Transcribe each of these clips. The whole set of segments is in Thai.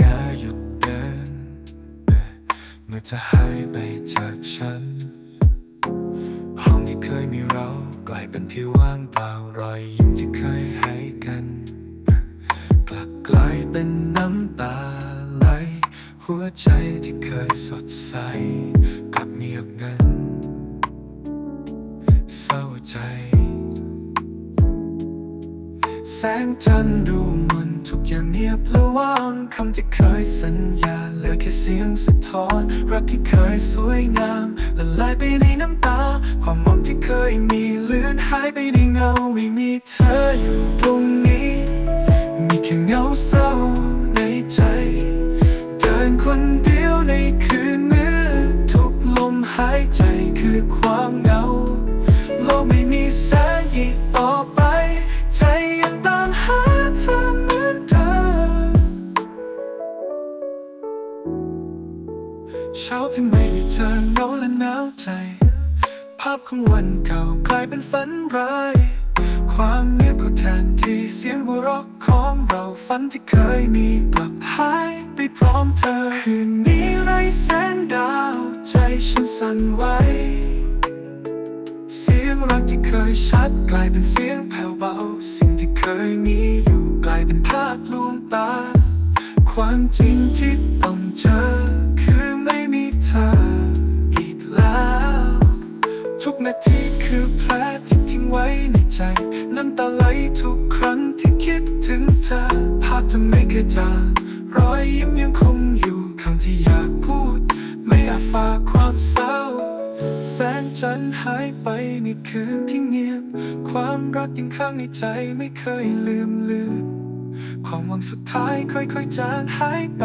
อย่าหยุดเดินเมื่อเธอหายไปจากฉันห้องที่เคยมีเรากลายเป็นที่ว่างเปล่ารอยยิ้มที่เคยให้กันกลับกลายเป็นน้ำตาไหลหัวใจที่เคยสดใสกลับเงียบงันเศร้าใจแสงจันทร์ดูมันทุกอย่างเงียบและว่างคำที่เคยสัญญาเหลือแค่เสียงสะท้อนรักที่เคยสวยงามละลายไปในน้ำตาความหวังที่เคยมีเลือนหายไปในเงาไม่มีเธออยู่ตรงนี้มีแค่เงาเศร้าในใจเดินคนเดียวในคืนมืดทุกลมหายใจคือความเหงาโลกไม่มีแสงอีกต่อไปใจยังตามหาเธอเหมือนเดิมเช้าที่ไม่มีเธอเหงาและหนาวใจภาพของวันเก่ากลายเป็นฝันร้ายความเงียบก็แทนที่เสียงหัวเราะของเราฝันที่เคยมีกลับหายไปพร้อมเธอคืนนี้ไร้แสงดาวใจฉันสั่นไหวเสียงรักที่เคยชัดกลายเป็นเสียงแผ่วเบาสิ่งที่เคยมีอยู่กลายเป็นภาพลวงตาความจริงที่ต้องเจอคือไม่มีเธออีกแล้วทุกนาทีคือแผลที่ทิ้งไว้ในใจน้ำตาไหลทุกครั้งที่คิดถึงเธอภาพเธอไม่เคยจางรอยยิ้มยังคงอยู่คำที่อยากพูดไม่อาจฝากความเศร้าแสงจันทร์หายไปในคืนที่เงียบความรักยังค้างในใจไม่เคยลืมความหวังสุดท้ายค่อยๆจางหายไป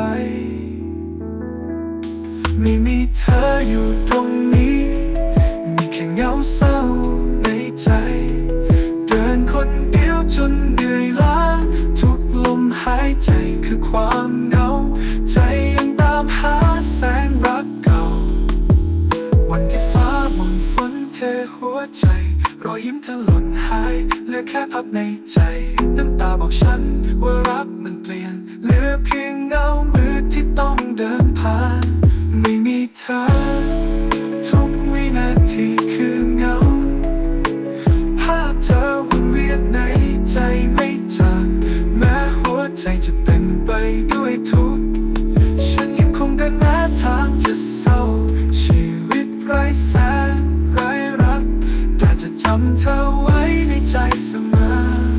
ไม่มีเธออยู่ตรงนี้มีแค่เงาเศร้าในใจเดินคนเดียวจนเหนื่อยล้าทุกลมหายใจคือความเหงาใจยังตามหาแสงรักเก่าวันที่ฟ้าหม่นฝนเทหัวใจรอยยิ้มเธอหล่นหายเหลือแค่ภาพในใจน้ำตาบอกฉันว่ารักมันเปลี่ยนเหลือเพียงเงามืดที่ต้องเดินผ่านไม่มีเธอทุกวินาทีคือเงาภาพเธอวนเวียนในใจไม่จางแม้หัวใจจะเต็มไปด้วยทุกข์ฉันยังคงเดินหน้าทางจะเศร้าชีวิตไร้แสงไร้รักแต่จะจำเธอไว้ในใจเสมอ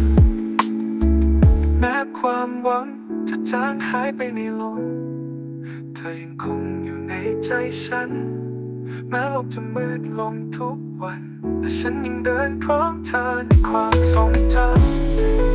แม้ความหวังจะจางหายไปในลมเธอยังคงอยู่ในใจฉันแม้โลกจะมืดลงทุกวันแต่ฉันยังเดินพร้อมเธอในความทรงจำ